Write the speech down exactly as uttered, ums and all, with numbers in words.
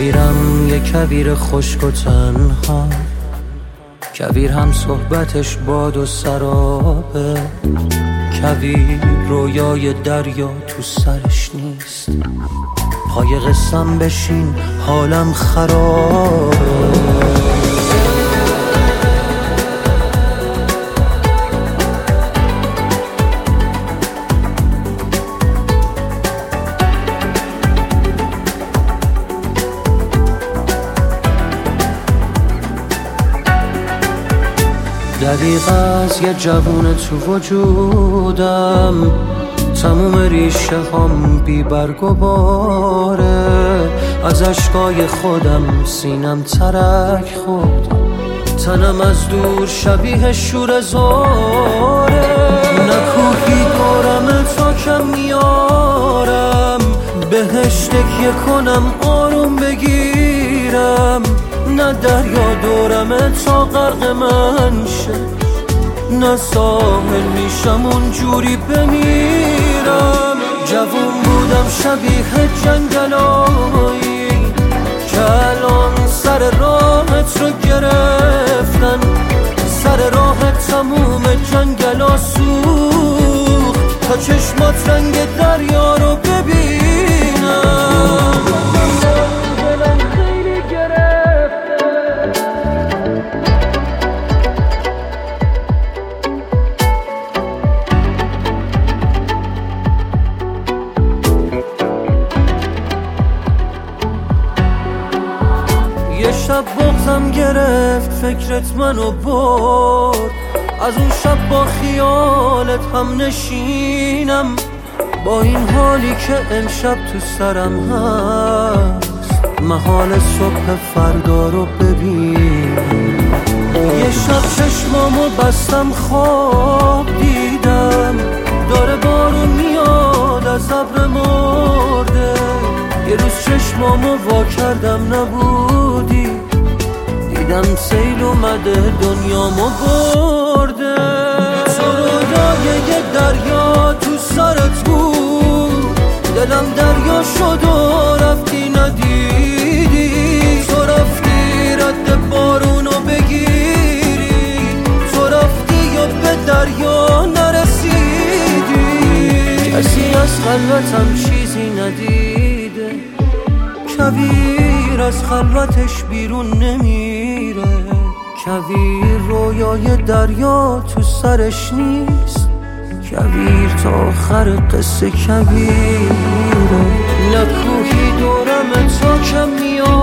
کویرم یه کویر خشک و تنها، کویر هم صحبتش باد و سرابه، کویر رویای دریا تو سرش نیست، پای قسم بشین حالم خرابه. دریغ از یه جوون تو وجودم، تموم ریشه هم بی برگ و باره، از اشکای خودم سینم ترک خورد، تنم از دور شبیه شور زاره، نکوهی دورم تا کم میارم، بهش تکیه کنم آروم بگیرم، نه دریا دورمه تا غرق من شه، نه ساحل میشم اونجوری بمیرم. جوون بودم شبیه جنگلایی که الان سر راهت رو گرفتن، سر راهت تموم جنگلا سوخت تا چشمات رنگ دریا رو ببینم. یه شب بغضم گرفت فکرت منو برد، از اون شب با خیالت هم نشینم، با این حالی که امشب تو سرم هست، محال صبح فردا رو ببین. یه شب چشمامو بستم خواب دیدم، داره بارون میاد از ابر مرده، یه روز چشمامو وا کردم نبودی، دیدم سیل اومده دنیامو برده. تو رویای یه دریا تو سرت بود، دلم دریا شد و رفتی ندیدی، تو رفتی رد بارونو بگیری، تو رفتی و به دریا نرسیدی، کسی از خلوتم چیزی ندیده، کویر از خلوتش بیرون نمیره، کویر رویای دریا تو سرش نیست، کویر تا آخر قصه کویره، نه کوهی دورم تا کم میاد